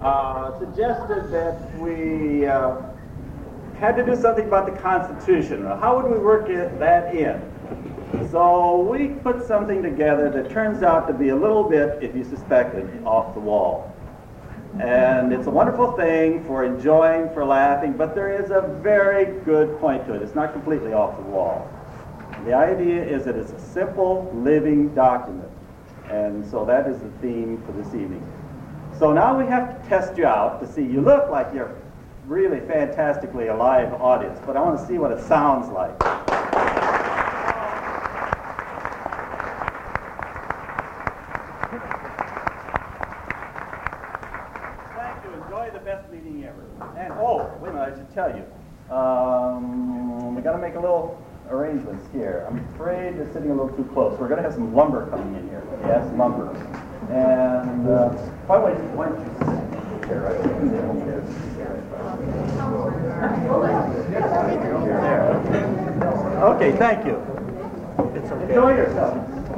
suggested that we had to do something about the Constitution. How would we work that in? So we put something together that turns out to be a little bit, if you suspect it, off the wall. And it's a wonderful thing for enjoying, for laughing, but there is a very good point to it. It's not completely off the wall. The idea is that it's a simple, living document. And so that is the theme for this evening. So now we have to test you out to see. You look like you're really fantastically alive audience, but I want to see what it sounds like. Thank you. Enjoy the best meeting ever. And oh, wait a minute, I should tell you. We got to make a little arrangements here. I'm afraid they're sitting a little too close. We're going to have some lumber coming in here. Yes, lumber. And by the way, why don't you sit here, right? There. Okay, thank you. It's okay. Enjoy yourself.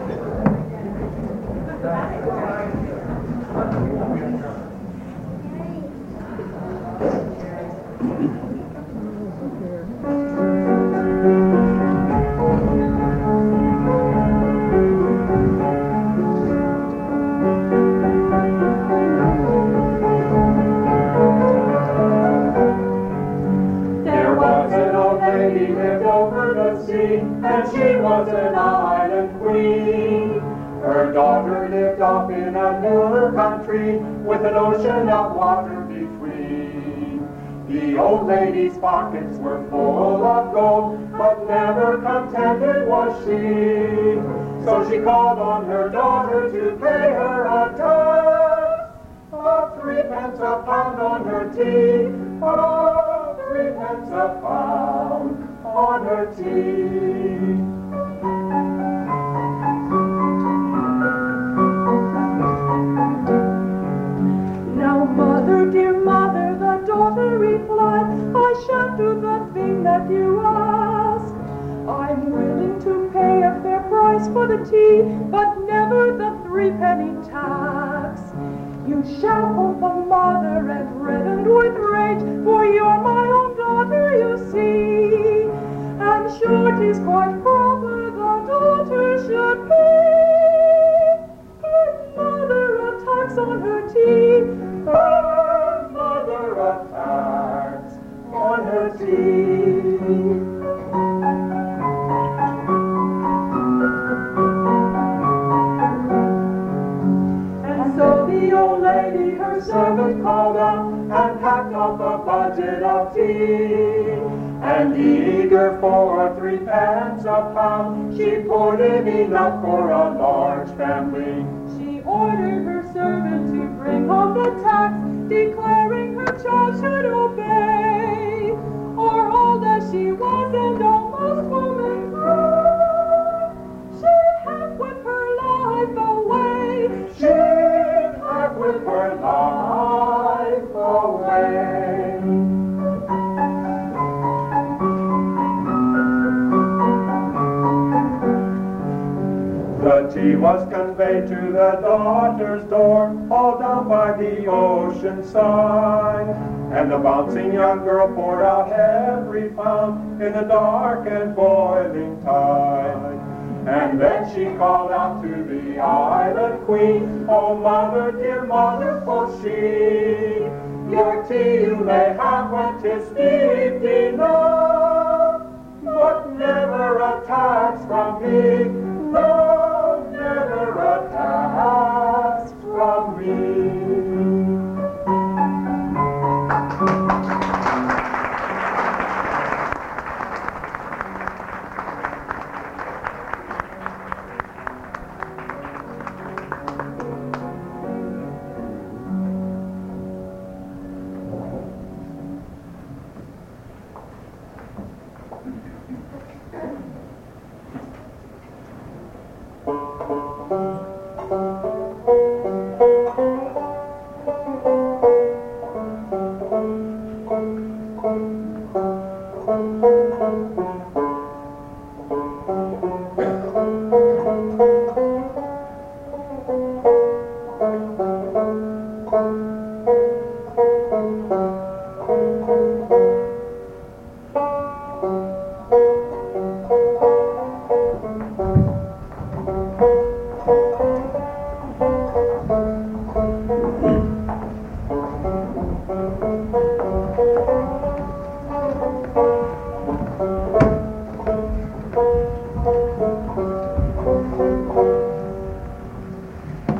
And she was an island queen. Her daughter lived off in a newer country with an ocean of water between. The old lady's pockets were full of gold, but never contented was she. So she called on her daughter to pay her a tax of 3 pence a pound on her tea, of 3 pence a pound on her tea. Now, mother, dear mother, the daughter replied, I shan't do the thing that you ask. I'm willing to pay a fair price for the tea, but never the 3-penny tax. You shall, quoth the mother, and reddened with rage, for you're my own daughter, you see. And sure 'tis quite proper the daughter should pay her mother a tax on her tea, Her mother a tax on her tea. So the old lady her Servant called up and packed off a budget of tea. And eager for 3 pence a pound, she poured in enough for a large family. She ordered her servant to bring home the tax, declaring her child should obey. Or old as she was and almost woman-grown, she'd have whipped her life away. She'd have with her life away. The tea was conveyed to the daughter's door, all down by the ocean side. And the bouncing young girl poured out every pound in the dark and boiling tide. And then she called out to the island queen, oh mother, dear mother, quoth she, your tea you may have when 'tis steeped enough, but never a tax from me, no, never a tax from me.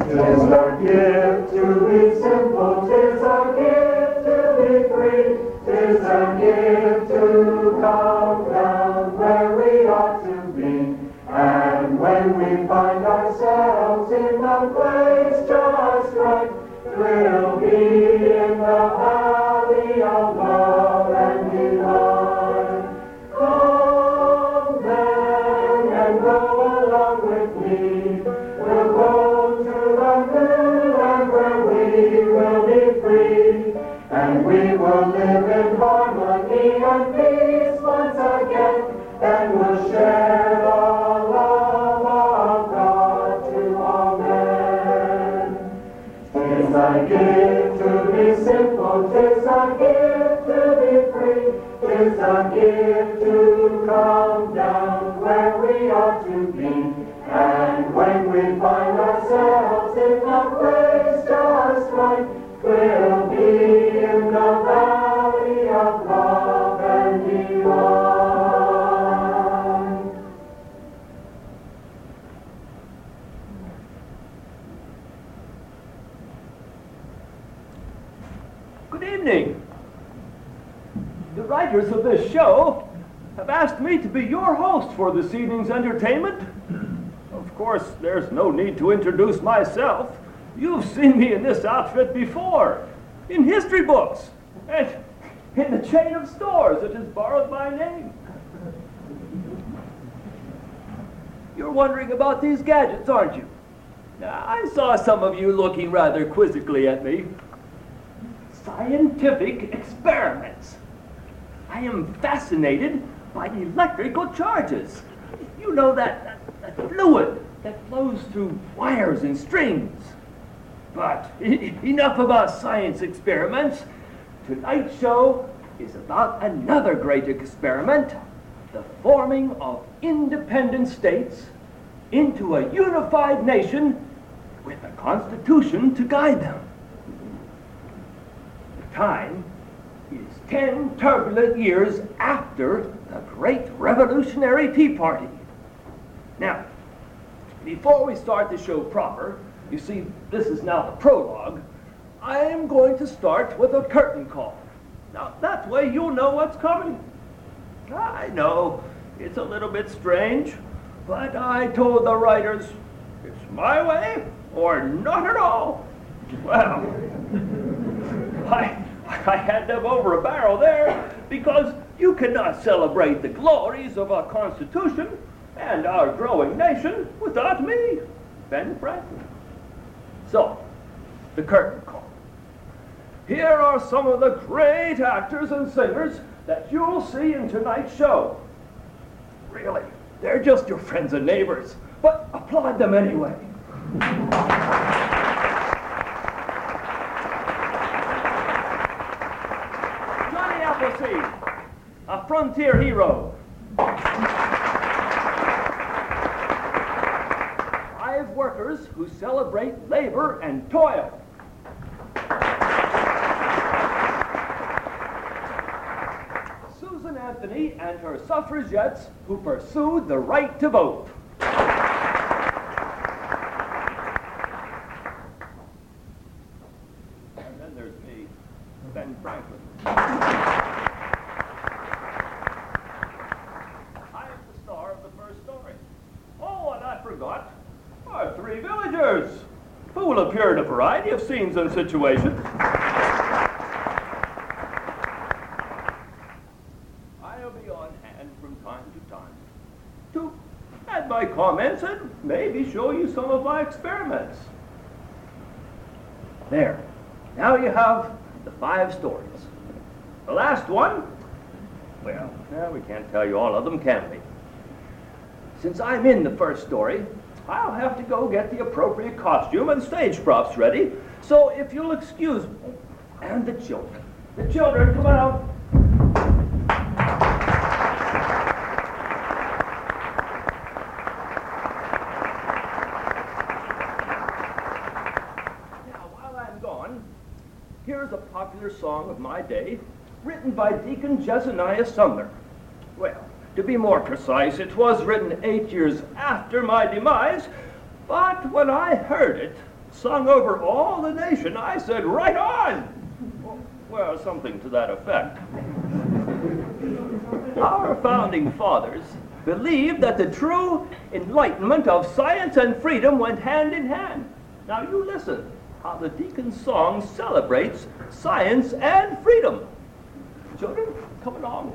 'Tis our gift to be simple, 'tis our gift to be free, 'tis our gift to come down where we ought to be. And when we find ourselves in a place just right, we'll be in the valley of love and delight. Come then and go along with me. We'll go to the new land where we will be free, and we will live in harmony and peace once again, and we'll share the love of God to all men. 'Tis thy gift to be simple, 'tis thy gift to be free, 'tis thy gift to come down where we ought to be. And when we find ourselves in a place just right, we'll be in the valley of love and delight. Good evening. The writers of this show have asked me to be your host for this evening's entertainment. Of course, there's no need to introduce myself. You've seen me in this outfit before, in history books, and in the chain of stores that has borrowed my name. You're wondering about these gadgets, aren't you? Now, I saw some of you looking rather quizzically at me. Scientific experiments. I am fascinated by electrical charges. You know that fluid that flows through wires and strings. But enough about science experiments. Tonight's show is about another great experiment, the forming of independent states into a unified nation with a constitution to guide them. The time is 10 turbulent years after the Great Revolutionary Tea Party. Now, before we start the show proper, you see, this is now the prologue, I am going to start with a curtain call. Now, that way you'll know what's coming. I know, it's a little bit strange, but I told the writers, it's my way or not at all. Well, I had them over a barrel there because you cannot celebrate the glories of our Constitution and our growing nation without me, Ben Franklin. So, the curtain call. Here are some of the great actors and singers that you'll see in tonight's show. Really, they're just your friends and neighbors, but applaud them anyway. Johnny Appleseed, a frontier hero. Five workers who celebrate labor and toil. Susan Anthony and her suffragettes who pursued the right to vote. And then there's me, Ben Franklin. I am the star of the first story. Oh, and I forgot our three villagers, who will appear in a variety of scenes and situations. I'll be on hand from time to time to add my comments and maybe show you some of my experiments. There. Now you have the 5 stories. The last one, well, we can't tell you all of them, can we? Since I'm in the first story, I'll have to go get the appropriate costume and stage props ready. So if you'll excuse me, and the children. The children, come on out. Now, while I'm gone, here's a popular song of my day, written by Deacon Jezaniah Sumner. Well, to be more precise, it was written 8 years after my demise, but when I heard it, sung over all the nation, I said, right on! Well, something to that effect. Our founding fathers believed that the true enlightenment of science and freedom went hand in hand. Now you listen how the Deacon's song celebrates science and freedom. Children, come along.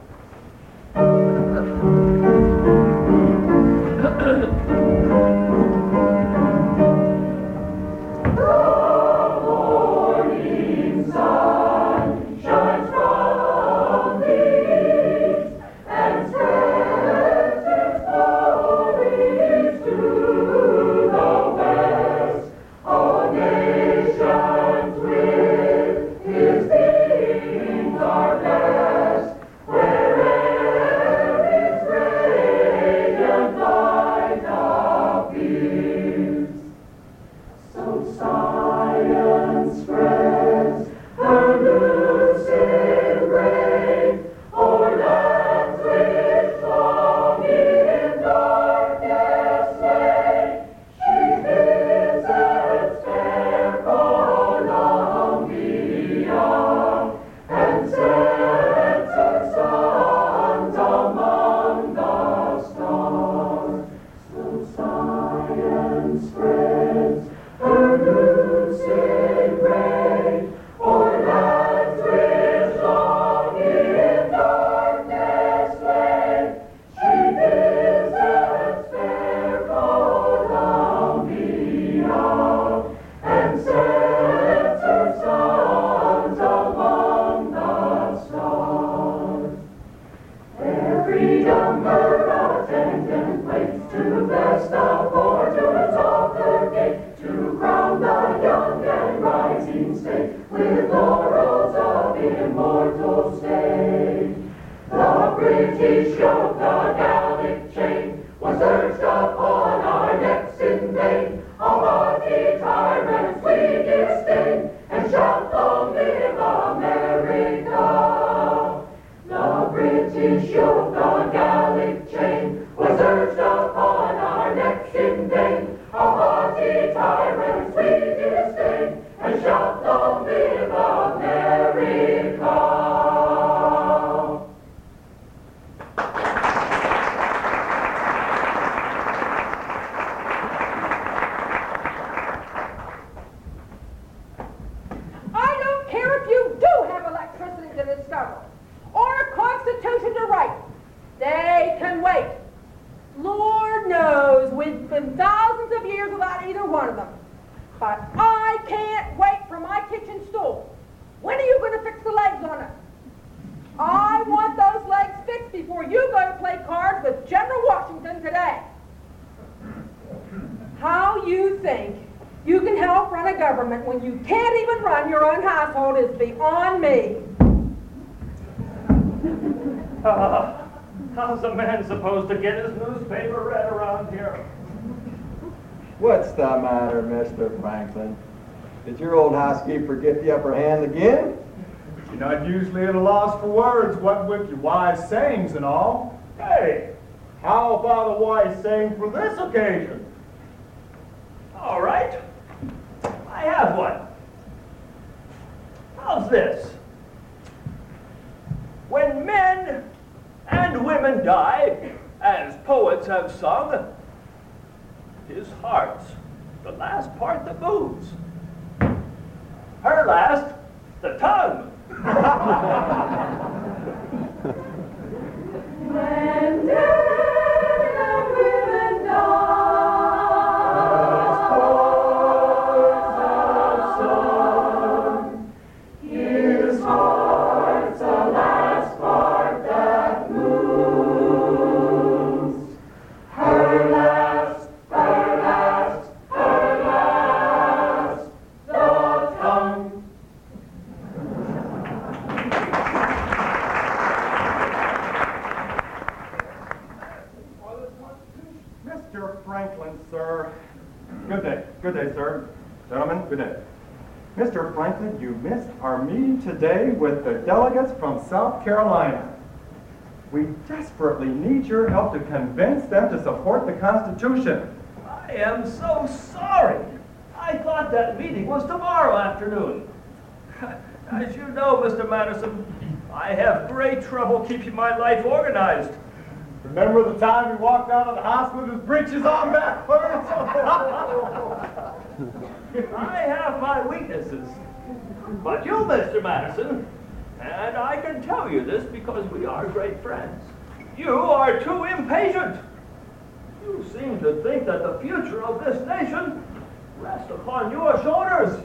When you can't even run your own household is beyond me. How's a man supposed to get his newspaper read around here? What's the matter, Mr. Franklin? Did your old housekeeper get the upper hand again? You're not usually at a loss for words, what with your wise sayings and all. Hey, how about a wise saying for this occasion? All right. I have one. How's this? When men and women die, as poets have sung, his heart's the last part that moves. Her last, the tongue. When men and women die, Good day, sir. Gentlemen, good day. Mr. Franklin, you missed our meeting today with the delegates from South Carolina. We desperately need your help to convince them to support the Constitution. I am so sorry. I I thought that meeting was tomorrow afternoon. As you know, Mr. Madison, I have great trouble keeping my life organized. Remember the time he walked out of the house with his breeches on backwards? I have my weaknesses. But you, Mr. Madison, and I can tell you this because we are great friends, you are too impatient. You seem to think that the future of this nation rests upon your shoulders.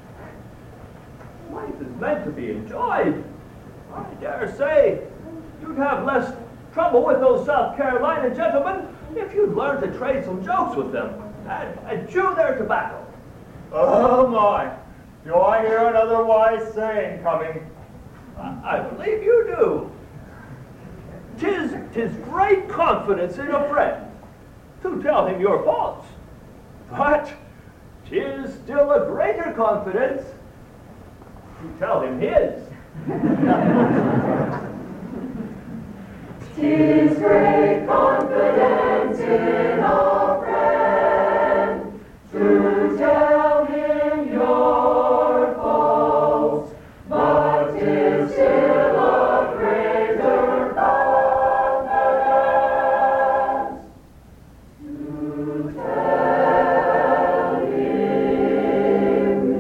Life is meant to be enjoyed. I dare say you'd have less trouble with those South Carolina gentlemen if you'd learn to trade some jokes with them and chew their tobacco. Oh my! Do I hear another wise saying coming? I believe you do. 'Tis great confidence in a friend to tell him your faults, but 'tis still a greater confidence to tell him his. 'Tis great confidence in a friend to tell him your faults, but 'tis still a greater confidence to tell him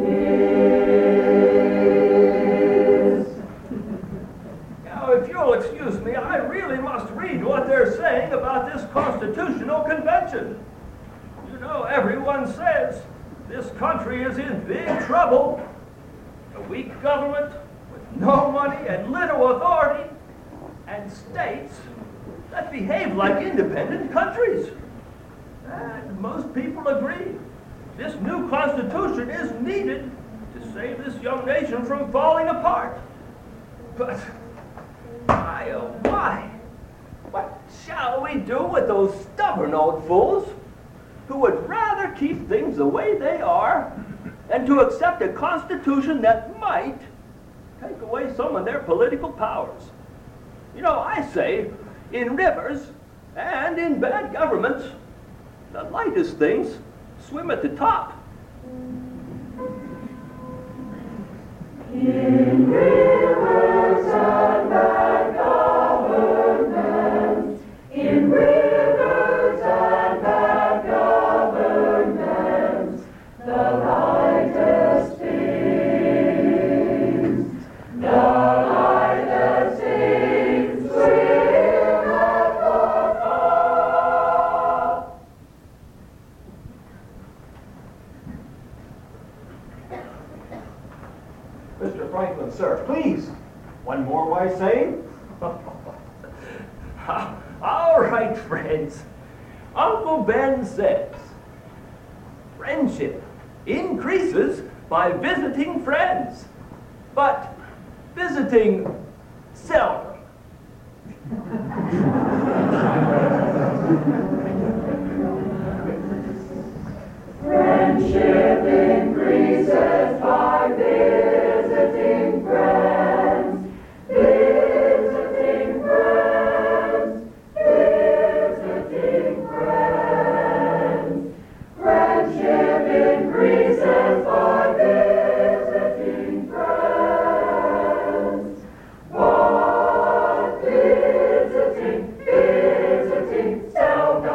his. Now, if you'll excuse me, I really must read what they're saying about this Constitutional Convention. You know, everyone says this country is in big trouble. A weak government with no money and little authority, and states that behave like independent countries. And most people agree this new Constitution is needed to save this young nation from falling apart. But my, oh my, what shall we do with those stubborn old fools who would rather keep things the way they are than to accept a constitution that might take away some of their political powers? You know, I say, in rivers and in bad governments, the lightest things swim at the top. In rivers and bad governments, in rivers and bad governments, the lightest things, swim at the top. Mr. Franklin, sir, please. One more wise saying? All right, friends. Uncle Ben says, friendship increases by visiting friends, but visiting seldom. Friendship increases by visiting friends, visiting friends, visiting friends. Friendship increases by visiting friends. What visiting, visiting, seldom.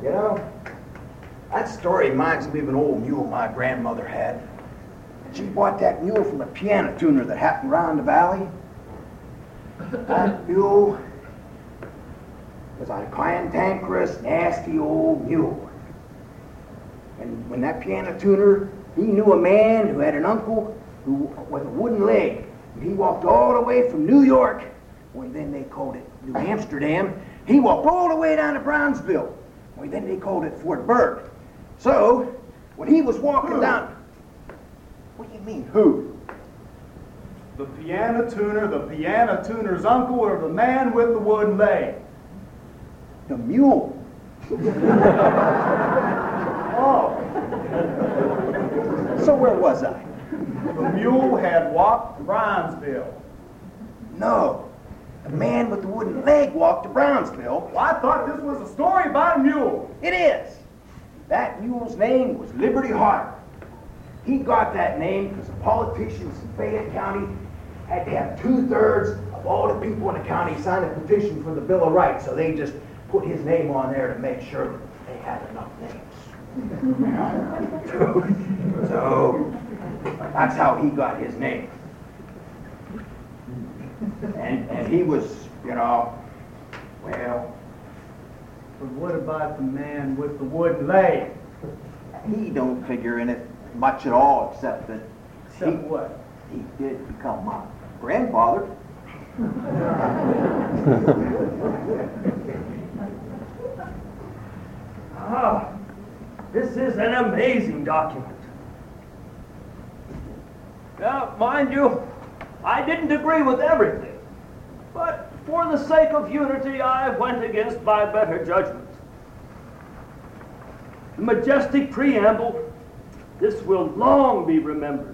You know, that story reminds me of an old mule my grandmother had. She bought that mule from a piano tuner that happened around the valley. That mule was a cantankerous, nasty old mule. And when that piano tuner, he knew a man who had an uncle who with a wooden leg. And he walked all the way from New York, well, then they called it New Amsterdam. He walked all the way down to Brownsville. Well, then they called it Fort Berg. So, when he was walking down... What do you mean, who? The piano tuner's uncle, or the man with the wooden leg? The mule. Oh. So where was I? The mule had walked to Brownsville. No. The man with the wooden leg walked to Brownsville. Well, I thought this was a story about a mule. It is. That mule's name was Liberty Harder. He got that name because the politicians in Fayette County had to have 2/3 of all the people in the county sign a petition for the Bill of Rights, so they just put his name on there to make sure that they had enough names. So that's how he got his name. And he was, you know, well... But what about the man with the wooden leg? He don't figure in it much at all, except that... What? He did become my grandfather. Ah, this is an amazing document. Now, mind you, I didn't agree with everything, but for the sake of unity, I went against my better judgment. The majestic preamble, this will long be remembered.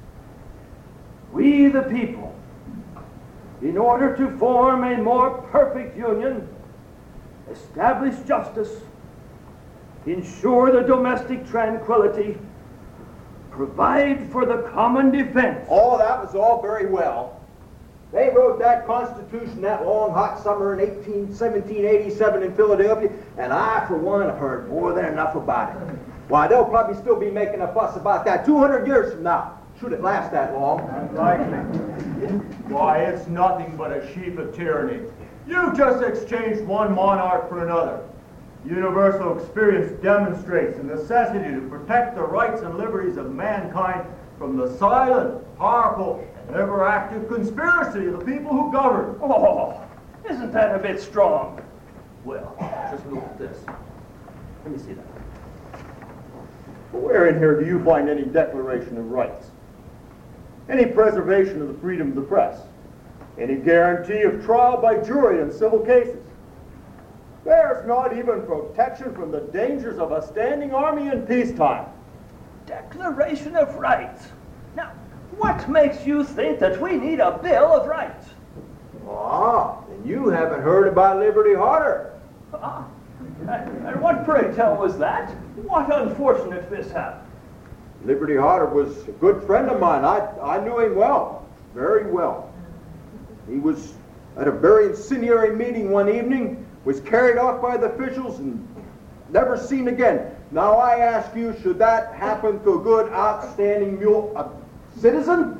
We, the people, in order to form a more perfect union, establish justice, ensure the domestic tranquility, provide for the common defense. Oh, that was all very well. They wrote that Constitution that long, hot summer in 1787 in Philadelphia, and I, for one, have heard more than enough about it. Why, they'll probably still be making a fuss about that 200 years from now. Should it last that long? Unlikely. Why, it's nothing but a sheaf of tyranny. You've just exchanged one monarch for another. Universal experience demonstrates the necessity to protect the rights and liberties of mankind from the silent, powerful, and ever-active conspiracy of the people who govern. Oh, isn't that a bit strong? Well, just look at this. Let me see that. Where in here do you find any declaration of rights? Any preservation of the freedom of the press? Any guarantee of trial by jury in civil cases? There's not even protection from the dangers of a standing army in peacetime. Declaration of Rights. Now, what makes you think that we need a Bill of Rights? Ah, then you haven't heard about Liberty Harder. Ah, and what, pray tell, was that? What unfortunate mishap? Liberty Harder was a good friend of mine. I knew him well, very well. He was at a very incendiary meeting one evening, was carried off by the officials and never seen again. Now I ask you, should that happen to a good, outstanding citizen?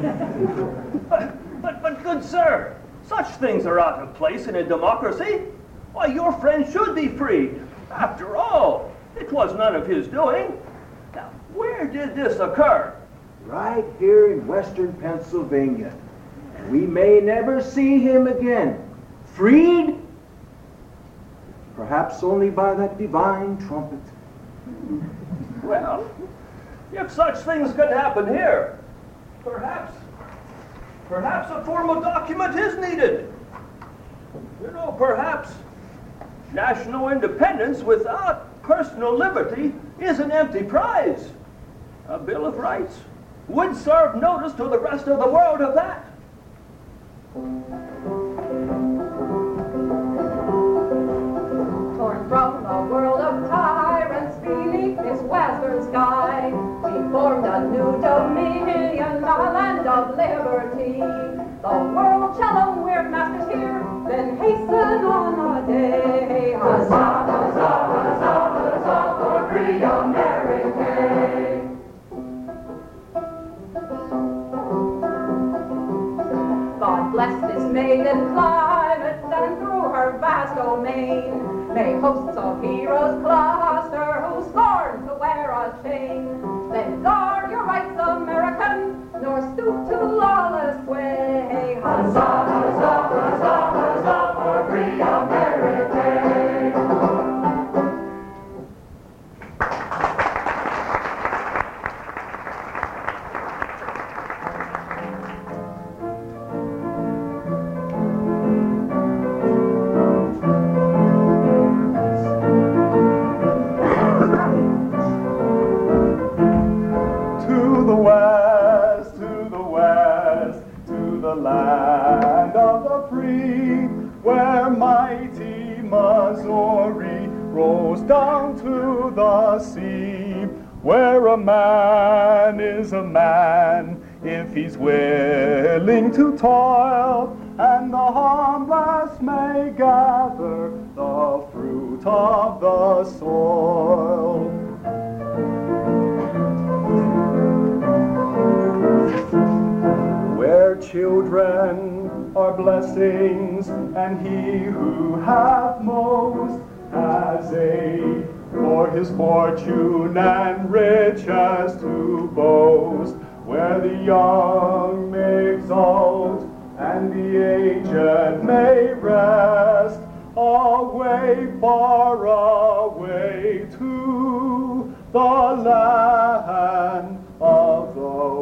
But good sir, such things are out of place in a democracy. Why, your friend should be free. After all, it was none of his doing. Now, where did this occur? Right here in western Pennsylvania. And we may never see him again. Freed? Perhaps only by that divine trumpet. Well, if such things can happen here, perhaps a formal document is needed. You know, perhaps national independence without personal liberty is an empty prize. A Bill of Rights would serve notice to the rest of the world of that. Torn from a world of tyrants beneath this western sky, we formed a new dominion, a land of liberty. The world shall own we're masters here, then hasten on a day. Huzzah, huzzah, huzzah. in climates and through her vast domain. May hosts of heroes cluster who scorn to wear a chain. Then guard your rights, American, nor stoop to lawless sway. Huzzah, huzzah, huzzah, huzzah for free America. Land of the free, where mighty Missouri rolls down to the sea, where a man is a man if he's willing to toil, and the harmless may gather the fruit of the soil. Where children are blessings, and he who hath most has aid, for his fortune and riches to boast. Where the young may exult, and the aged may rest, away, far away to the land of the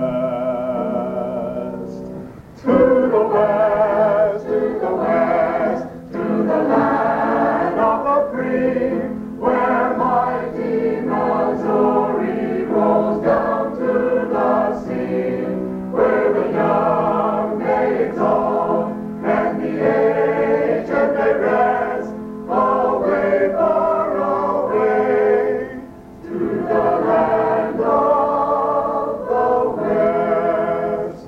West. To the west, to the west, to the land of the free, where mighty Missouri rolls down to the sea, where the young may exalt and the aged may rest, away, far away, to the land of the West.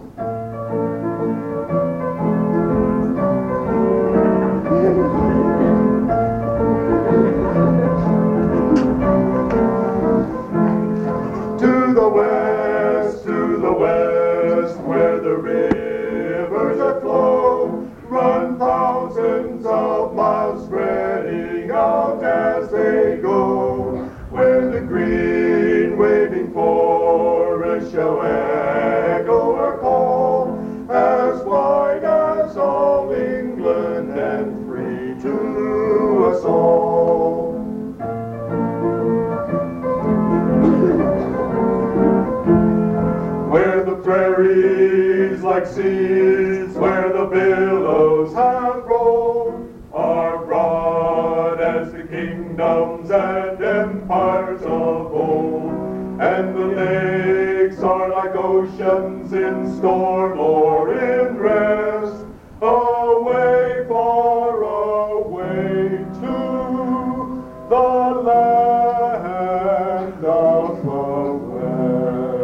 To the west, where the rivers that flow run thousands of miles, spreading out as they go, where the green waving forest shall echo or call, as wide as all England and free to us all. Where the prairies like seas, where the billows have rolled, are broad as the kingdoms and empires of old, and the lakes are like oceans in storm or in rest, away, far away to the land of the West.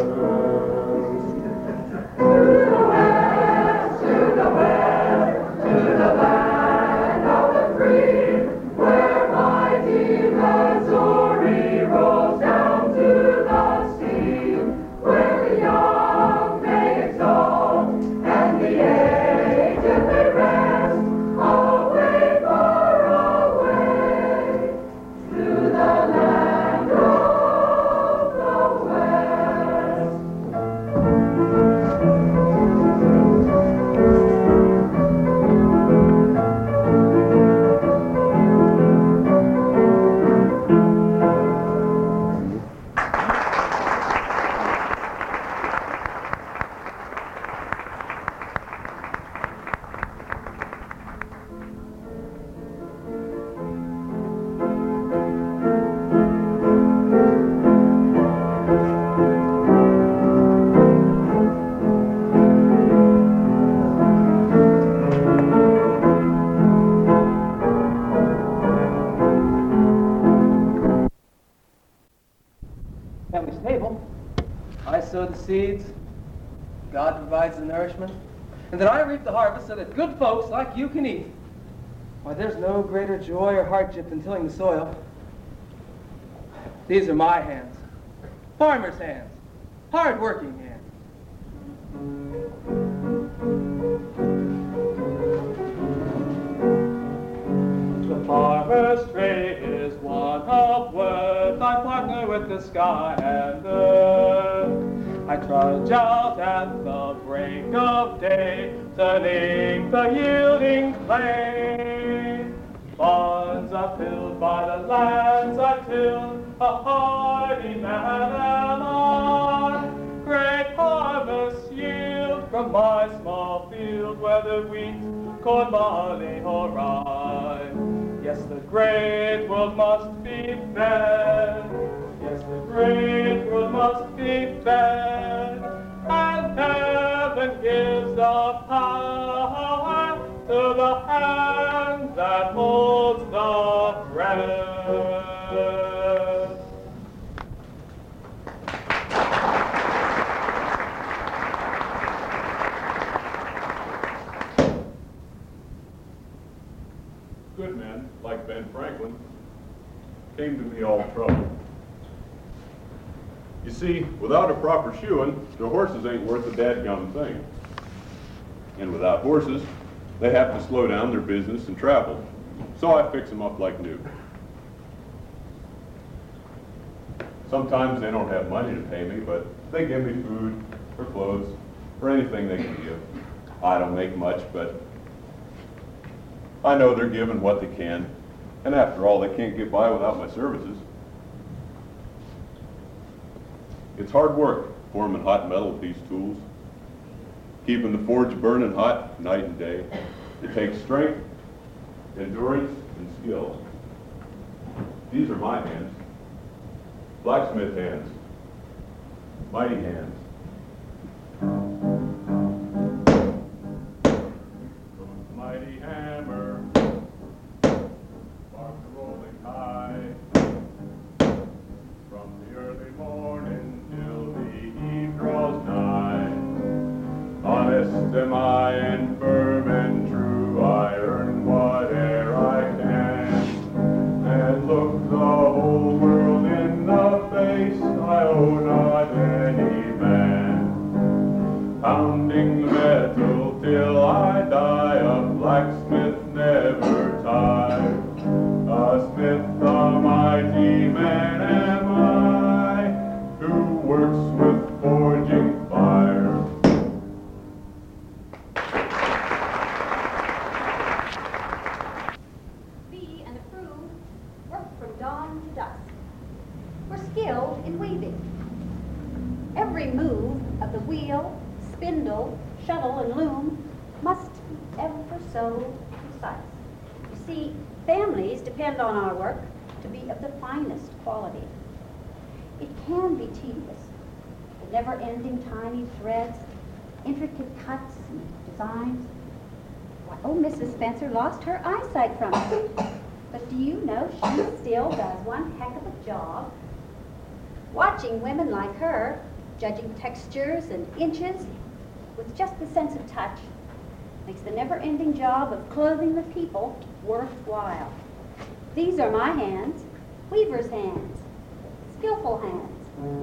To the west, to the west, to the land of the free, where mighty Missouri rolls down to the sea, where the young may exalt and the aged may rest, away, far away, to the land of the West. Family's table. I sow the seeds, God provides the nourishment, and then I reap the harvest so that good folks like you can eat. Why, there's no greater joy or hardship than tilling the soil. These are my hands, farmers' hands, hard-working hands. the sky and earth. I trudge out at the break of day, turning the yielding clay. Barns are filled by the lands I till, a hardy man am I. Great harvests yield from my small field, whether wheat, corn, barley, or rye. Yes, the great world must be fed. Yes, the great world must be fed. And heaven gives the power to the hand that holds the bread. Good men, like Ben Franklin, came to me all trouble. You see, without a proper shoeing, the horses ain't worth a dadgum thing. And without horses, they have to slow down their business and travel. So I fix them up like new. Sometimes they don't have money to pay me, but they give me food or clothes or anything they can give. I don't make much, but I know they're giving what they can. And after all, they can't get by without my services. It's hard work forming hot metal with these tools, keeping the forge burning hot night and day. It takes strength, endurance, and skill. These are my hands, blacksmith hands, mighty hands. From the mighty hammer, sparks rolling high, from the early morning till the eve draws nigh. Honest am I and firm and true, I earn whate'er I can, and look the whole world in the face, I owe not any man. Pounding the metal till I die, a blacksmith never tired. A smith, a mighty man am I, who works with forging fire. We and the crew work from dawn to dusk. We're skilled in weaving. Every move of the wheel, spindle, shuttle, and loom must be ever so precise. You see, families depend on our work to be of the finest quality. It can be tedious, the never-ending tiny threads, intricate cuts and designs. Why, oh, Mrs. Spencer lost her eyesight from it. But do you know she still does one heck of a job? Watching women like her, judging textures and inches with just the sense of touch, makes the never-ending job of clothing the people worthwhile. These are my hands, weaver's hands, skillful hands.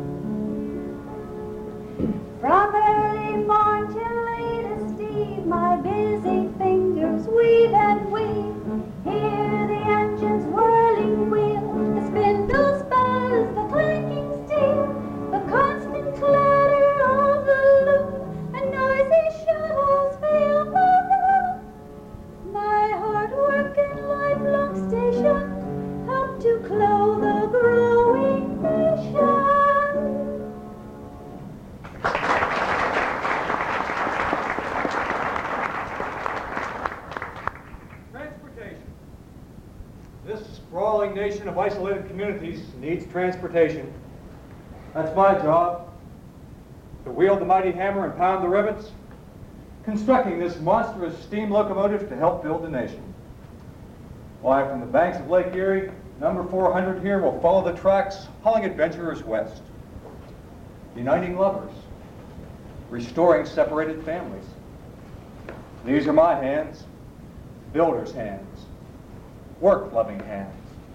From early morn till latest eve, my busy fingers weave and weave. Hear the engine's whirling wheel, the spindle spurs, the clanking steel, the constant clatter of the loom, and noisy shuttles fill the room. My hard work and lifelong station help to clothe a growing nation. Transportation. This sprawling nation of isolated communities needs transportation. That's my job, to wield the mighty hammer and pound the rivets, constructing this monstrous steam locomotive to help build the nation. Why, from the banks of Lake Erie, number 400 here will follow the tracks, hauling adventurers west, uniting lovers, restoring separated families. These are my hands, builder's hands, work-loving hands.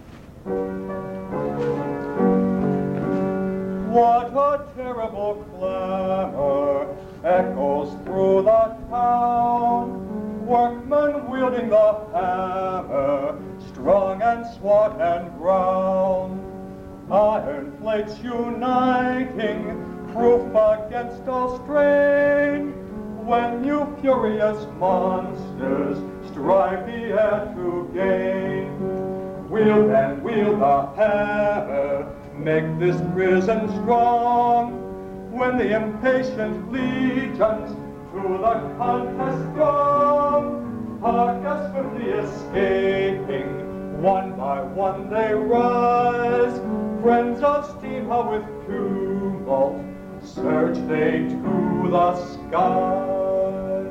What a terrible clamor echoes through the town. Workmen wielding the hammer, strong and swart and brown. iron plates uniting, proof against all strain. When you furious monsters strive the air to gain, wield and wield the hammer, make this prison strong. When the impatient legions to the contest throng, hark as swiftly escaping, one by one they rise. Friends of steam, how with tumult surge they to the skies.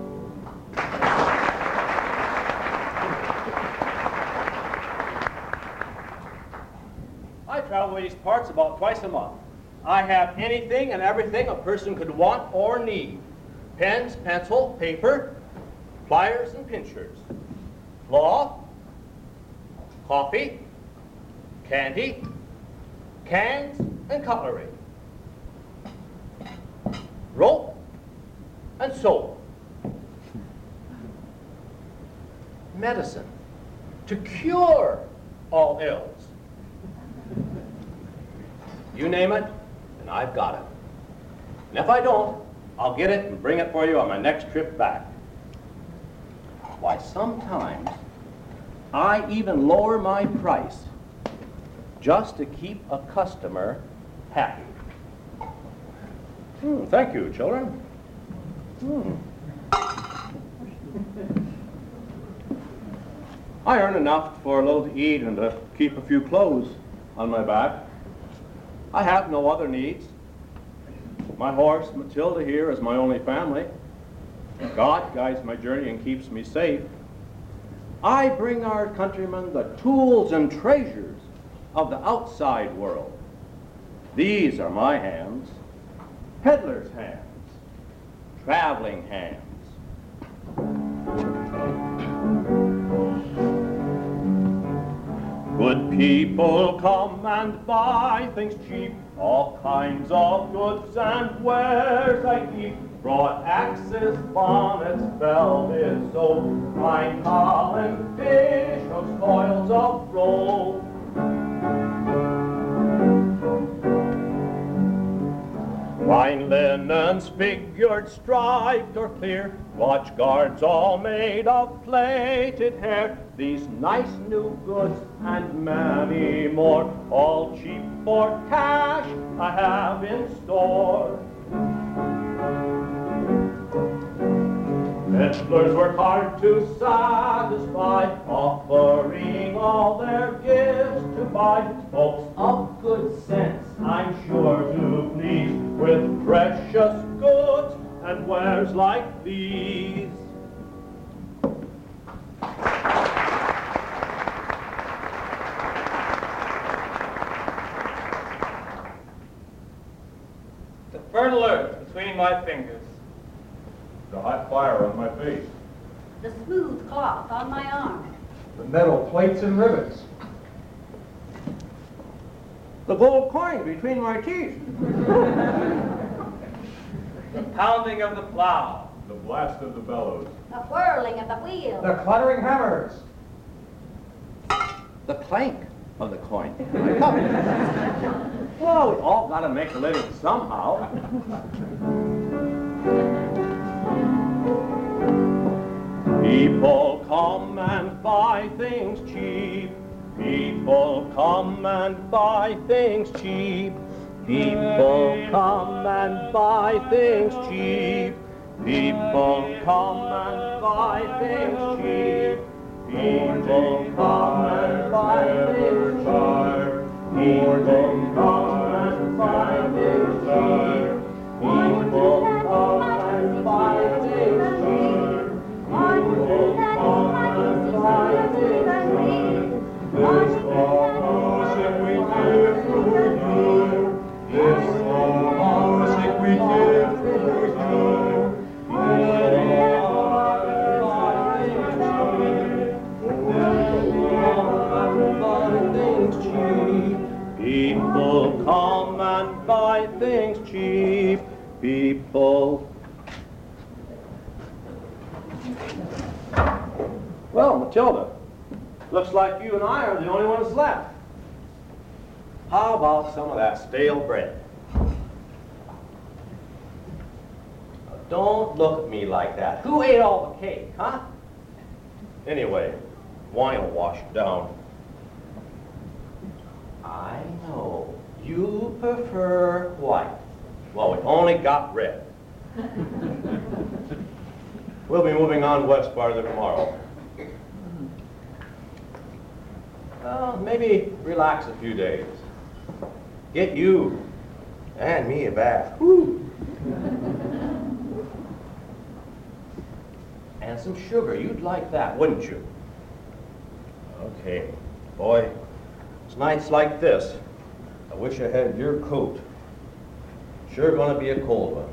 I travel these parts about twice a month. I have anything and everything a person could want or need. Pens, pencil, paper, pliers and pincers, cloth, coffee, candy, cans and cutlery, rope and soap, medicine to cure all ills. You name it, and I've got it. And if I don't, I'll get it and bring it for you on my next trip back. Why, sometimes I even lower my price just to keep a customer happy. Thank you, children. I earn enough for a little to eat and to keep a few clothes on my back. I have no other needs. My horse, Matilda, here is my only family. God guides my journey and keeps me safe. I bring our countrymen the tools and treasures of the outside world. These are my hands, peddler's hands, traveling hands. Good people come and buy things cheap, all kinds of goods and wares I keep. Broad axes, bonnets, velvet, so fine Holland fish, those coils of roll. Fine linens, figured, striped, or clear, watch guards all made of plaited hair. These nice new goods and many more, all cheap for cash, I have in store. Peddlers work hard to satisfy, offering all their gifts to buy. Folks of good sense, I'm sure to please, with precious goods and wares like these. The fertile earth between my fingers. The hot fire on my face. The smooth cloth on my arm. The metal plates and rivets. The gold coin between my teeth. The pounding of the plow. The blast of the bellows. The whirling of the wheel. The clattering hammers. The clank of the coin. Well, we all got to make a living somehow. People come and buy things cheap. People come and buy things cheap. People come and buy things cheap. People come and buy things cheap. People come and buy things cheap. People come and buy things cheap. People come and buy things cheap. People come and buy things cheap. This for music we give to you. This for music we give to you. People come and buy things cheap. People. Well, Matilda, looks like you and I are the only ones left. How about some of that stale bread? Now, don't look at me like that. Who ate all the cake, huh? Anyway, wine will wash it down. I know. You prefer white. Well, we only got red. We'll be moving on west farther tomorrow. Well, maybe relax a few days. Get you and me a bath. Woo. And some sugar. You'd like that, wouldn't you? Okay. Boy, it's nights like this. I wish I had your coat. Sure gonna be a cold one.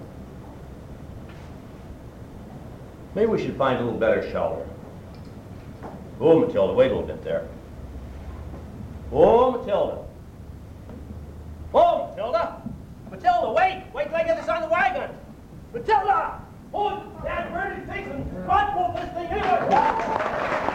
Maybe we should find a little better shelter. Oh, Matilda, wait a little bit there. Oh, Matilda. Oh, Matilda. Matilda, wait! Wait till I get this on the wagon! Matilda! Oh, Dad, burning things and God move this thing anyway!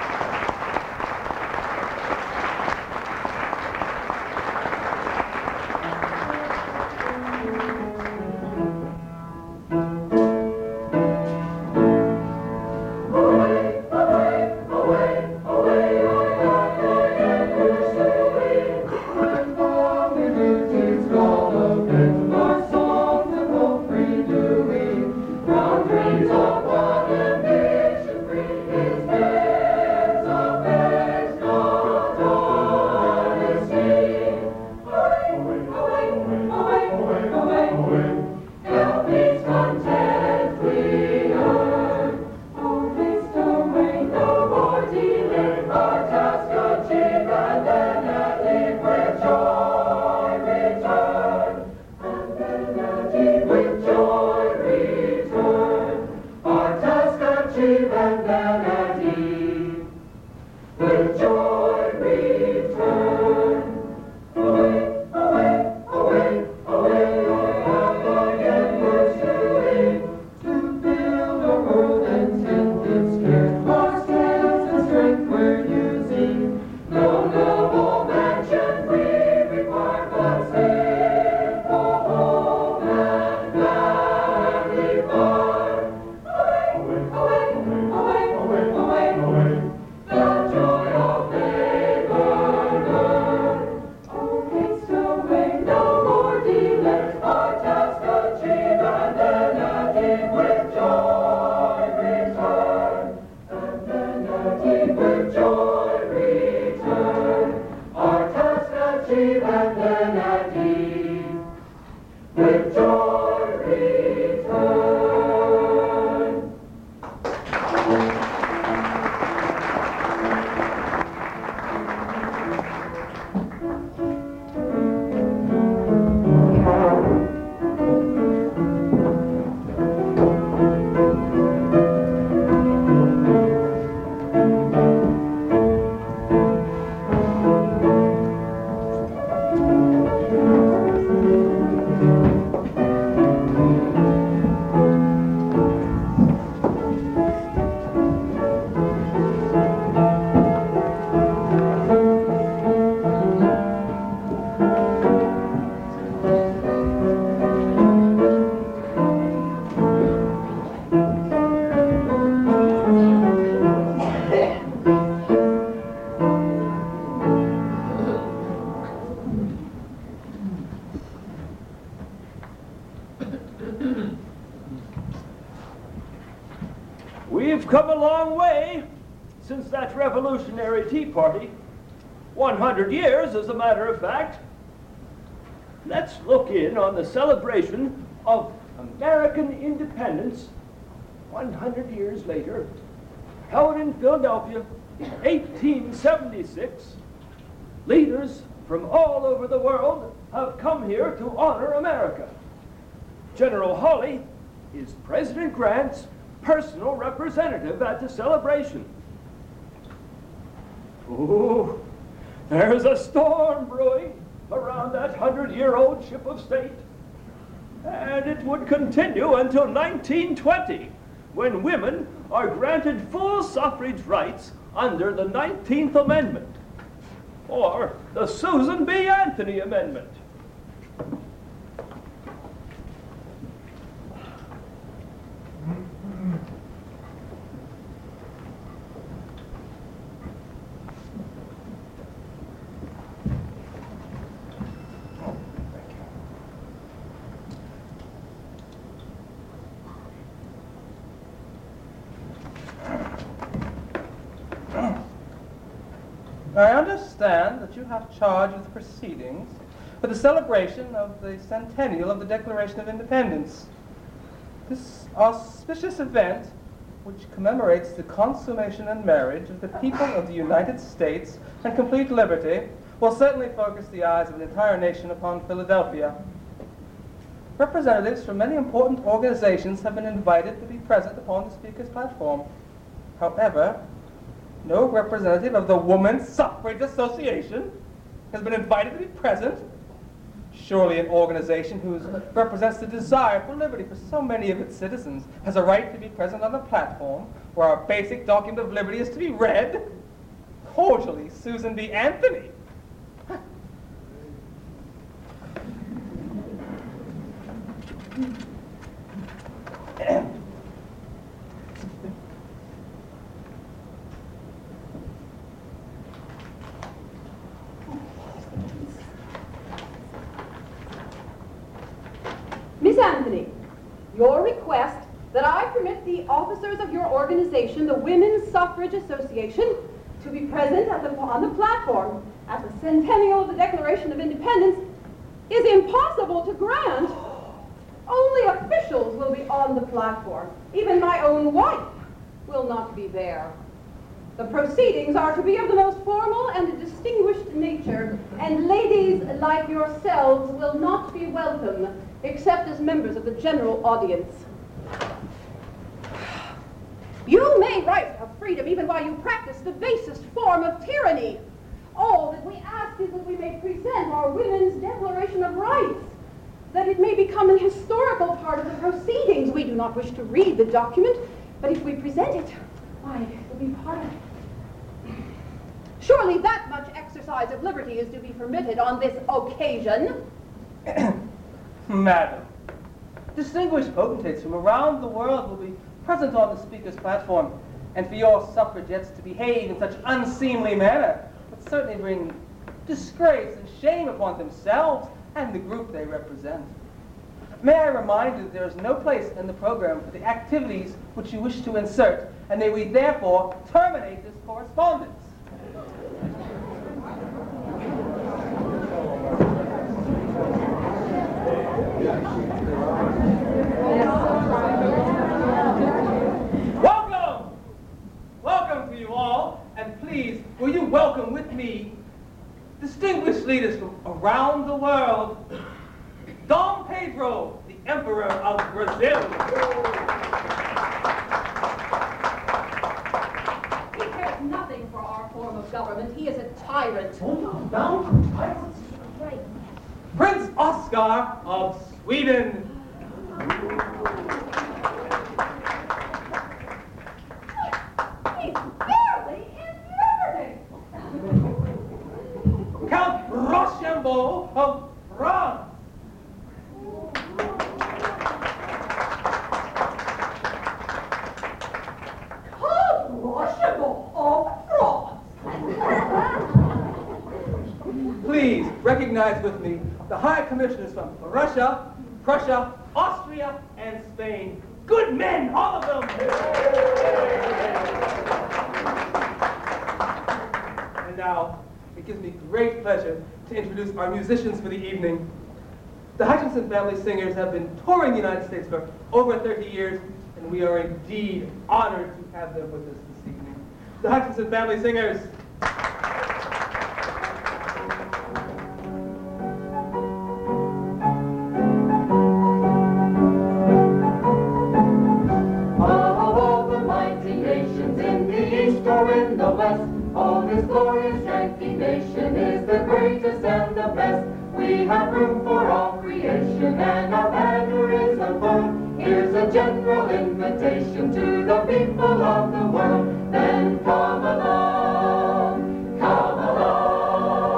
We've come a long way since that revolutionary Tea Party. 100 years, as a matter of fact. Let's look in on the celebration of American independence 100 years later, held in Philadelphia in 1876. Leaders from all over the world have come here to honor America. General Hawley is President Grant's personal representative at the celebration. Ooh, there's a storm brewing around that 100-year-old ship of state. And it would continue until 1920, when women are granted full suffrage rights under the 19th Amendment. or the Susan B. Anthony Amendment. I understand that you have charge of the proceedings for the celebration of the centennial of the Declaration of Independence. This auspicious event, which commemorates the consummation and marriage of the people of the United States and complete liberty, will certainly focus the eyes of an entire nation upon Philadelphia. Representatives from many important organizations have been invited to be present upon the speaker's platform. However, no representative of the Women's Suffrage Association has been invited to be present. Surely an organization who represents the desire for liberty for so many of its citizens has a right to be present on the platform where our basic document of liberty is to be read. Cordially, Susan B. Anthony. Miss Anthony, your request that I permit the officers of your organization, the Women's Suffrage Association, to be present on the platform at the centennial of the Declaration of Independence is impossible to grant. Only officials will be on the platform. Even my own wife will not be there. The proceedings are to be of the most formal and distinguished nature, and ladies like yourselves will not be welcome except as members of the general audience. You may write of freedom even while you practice the basest form of tyranny. All that we ask is that we may present our Women's Declaration of Rights, that it may become an historical part of the proceedings. We do not wish to read the document, but if we present it, why, it will be part of it. Surely that much exercise of liberty is to be permitted on this occasion. Madam, distinguished potentates from around the world will be present on the speaker's platform, and for your suffragettes to behave in such unseemly manner would certainly bring disgrace and shame upon themselves and the group they represent. May I remind you that there is no place in the program for the activities which you wish to insert, and that we therefore terminate this correspondence. Welcome to you all, and please, will you welcome with me distinguished leaders from around the world. Dom Pedro, the Emperor of Brazil. He cares nothing for our form of government. He is a tyrant. Dom? Right. Prince Oscar of Sweden. He's barely in liberty. Count Rochambeau of France. Count Rochambeau of France. Please recognize with me the High Commissioners from Russia, Prussia, Austria, and Spain. Good men, all of them! And now, it gives me great pleasure to introduce our musicians for the evening. The Hutchinson Family Singers have been touring the United States for over 30 years, and we are indeed honored to have them with us this evening. The Hutchinson Family Singers. Or in the West, all this glorious Yankee nation is the greatest and the best. We have room for all creation, and our banner is a boon. Here's a general invitation to the people of the world. Then come along, come along.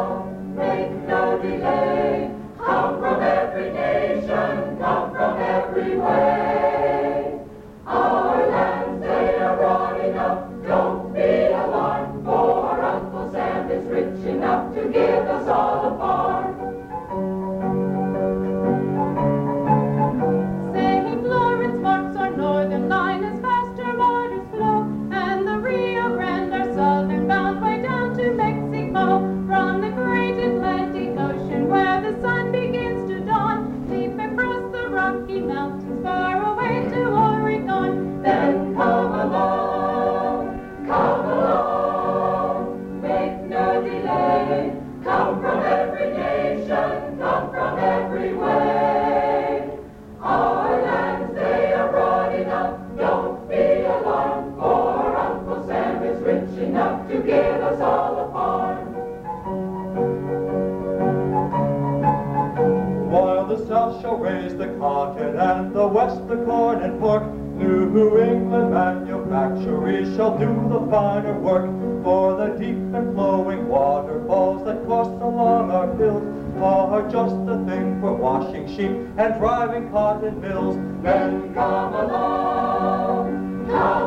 west the corn and pork. New England manufactories shall do the finer work, for the deep and flowing waterfalls that course along our hills are just the thing for washing sheep and driving cotton mills. Then come along,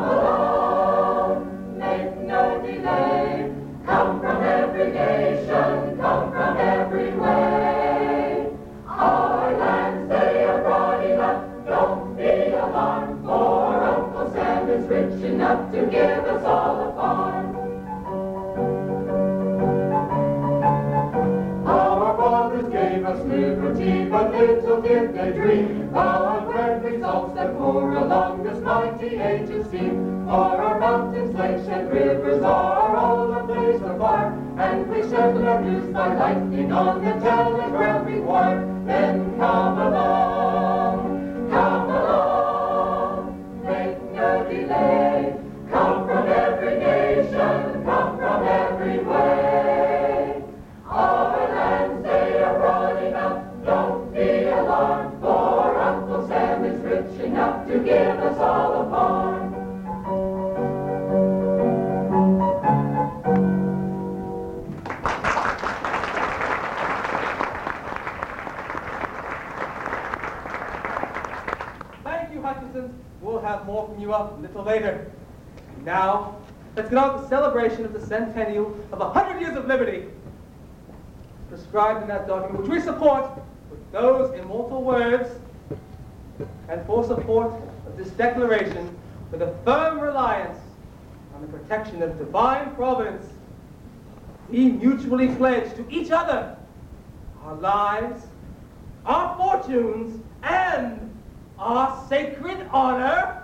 make no delay. Come from every nation, come from every way. Our lands, they are broad enough, don't be alarmed, for Uncle Sam is rich enough to give us all a farm. Our fathers gave us liberty, but little did they dream of grand results that pour along this mighty age of steam. For our mountains, lakes, and rivers are all ablaze afar, and we send our news by lightning on the telegraphic wire. Then come along, make no delay. Come from every nation, come from every way. Our lands, they are broad enough, don't be alarmed, for Uncle Sam is rich enough to give us all a farm. We'll have more from you up a little later. Now, let's get on to the celebration of the centennial of 100 years of liberty, prescribed in that document, which we support with those immortal words, and for support of this declaration, with a firm reliance on the protection of divine providence, we mutually pledge to each other our lives, our fortunes, and our sacred honor.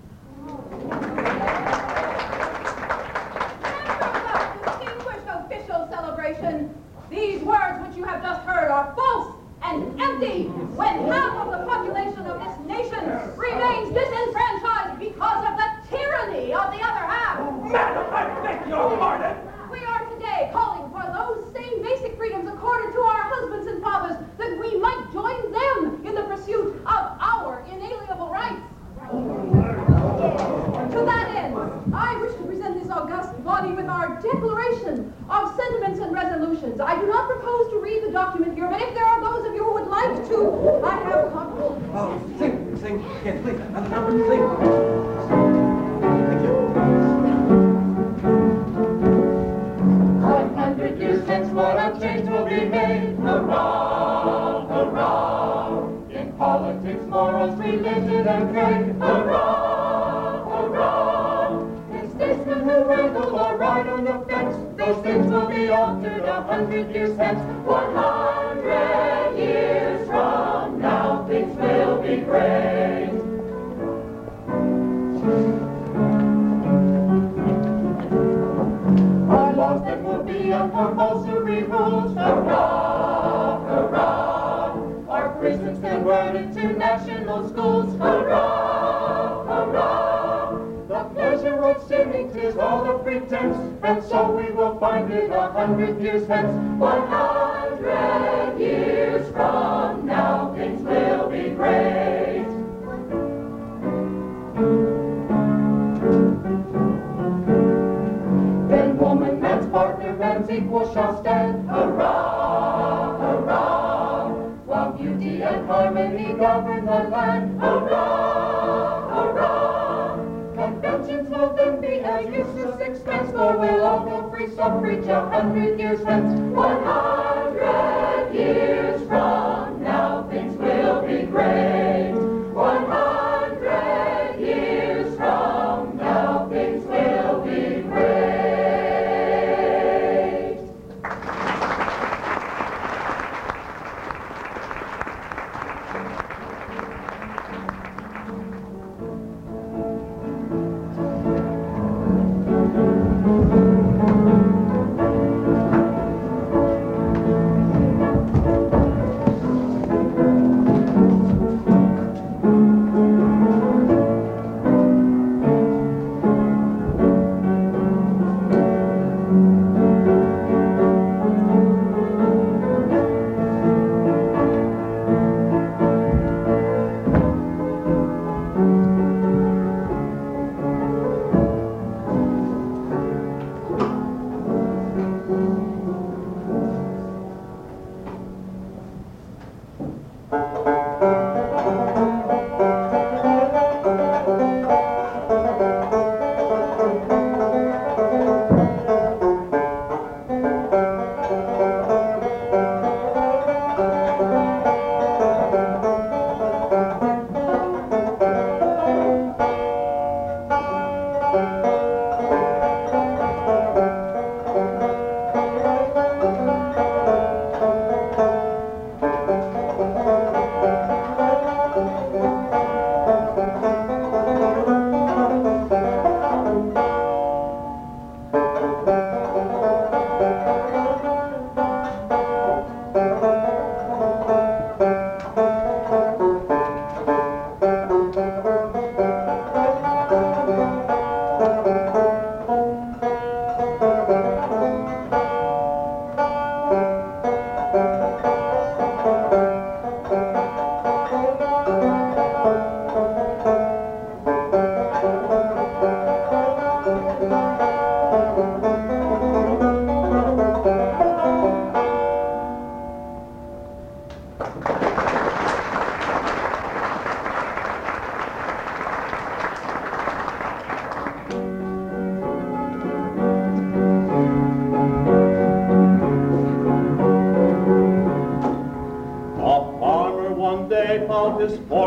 Distinguished official celebration, these words which you have just heard are false and empty when half of the population of this nation remains disenfranchised because of the tyranny of the other half. Madam, I beg your pardon. We are today calling for those same basic freedoms accorded to our husbands and fathers, that we might join them in the pursuit of our inalienable rights. To that end, I wish to present this august body with our declaration of sentiments and resolutions. I do not propose to read the document here, but if there are those of you who would like to, I have copies. Oh, sing, yes, please, another number, sing. Thank you. 100 years hence, what a change will be made. Hurrah, hurrah! In politics, morals, religion, and trade. Hurrah, hurrah! In statesmen who wrangle or ride on the fence, those things will be altered 100 years hence. 100 years from now, things will be great. Our laws then will be on compulsory rules. Hurrah, hurrah! Our prisons converted to national schools. Hurrah, hurrah! The pleasure of sinning 'tis all a pretense, and so we will find it 100 years hence. 100 years from now, things will be great. Then woman, man's partner, man's equal shall stand. Hurrah, hurrah! While beauty and harmony govern the land. Hurrah, hurrah! Conventions will then be a useless expense, for we'll all go free suffrage 100 years hence. 100 years from now, things will be great. 100 years from now, things will be great.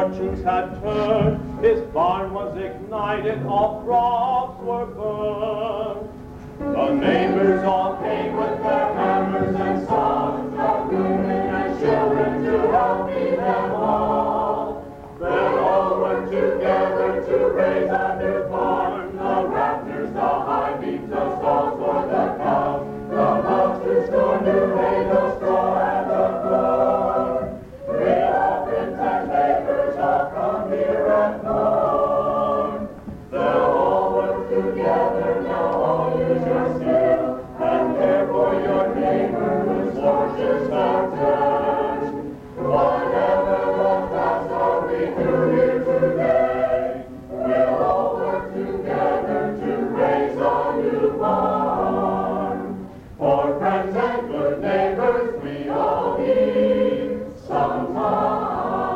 fortunes had turned, his barn was ignited, all crops were burned. The neighbors all came with their hammers and saws, the women and children to help feed them all. Then all worked together to raise a new barn, the rafters, the high beams, the stalls for the cows, the mouse to store new hay, the straw and the corn. We all friends and neighbors all come here and mourn. They'll all work together, now all use your skill, and care for your neighbor whose fortunes have turned. Whatever the task are we do here today, we'll all work together to raise a new barn. For friends and good neighbors we all need sometime.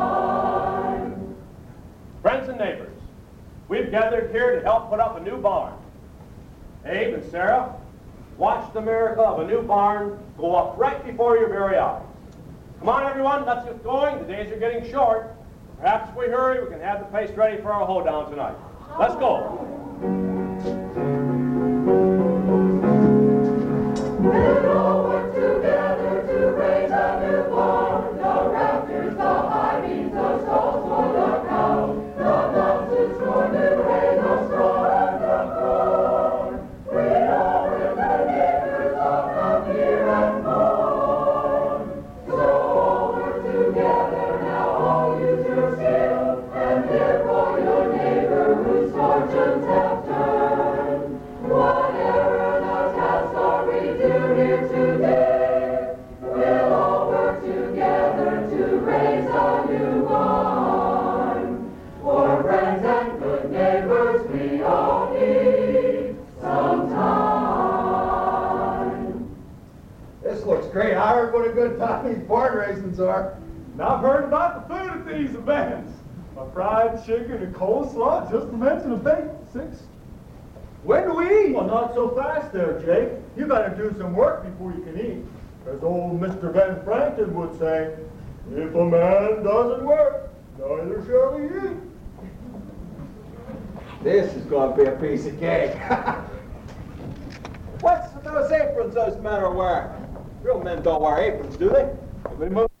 Friends and neighbors, we've gathered here to help put up a new barn. Abe and Sarah, watch the miracle of a new barn go up right before your very eyes. Come on, everyone, let's get going. The days are getting short. Perhaps if we hurry, we can have the place ready for our hoedown tonight. Let's go. We'll all work together to raise a new barn. The rafters, the high beams, the stalls for the cows, the mouses for new hay, the straw and the corn. We all with the neighbors all come here and mourn. So all work together, now all use your skill, and care for your neighbor whose fortunes have turned. Whatever the task are we do here today, we'll all work together to raise a new barn. For friends and good neighbors we all need sometime. This looks great. I heard what a good time these barn raisins are. And I've heard about the food at these events. A fried chicken and coleslaw, just to mention a basics. When do we eat? Well, not so fast there, Jake. You gotta do some work before you can eat. As old Mr. Ben Franklin would say, if a man doesn't work, neither shall he eat. This is going to be a piece of cake. What's those aprons those men are wearing? Real men don't wear aprons, do they? They must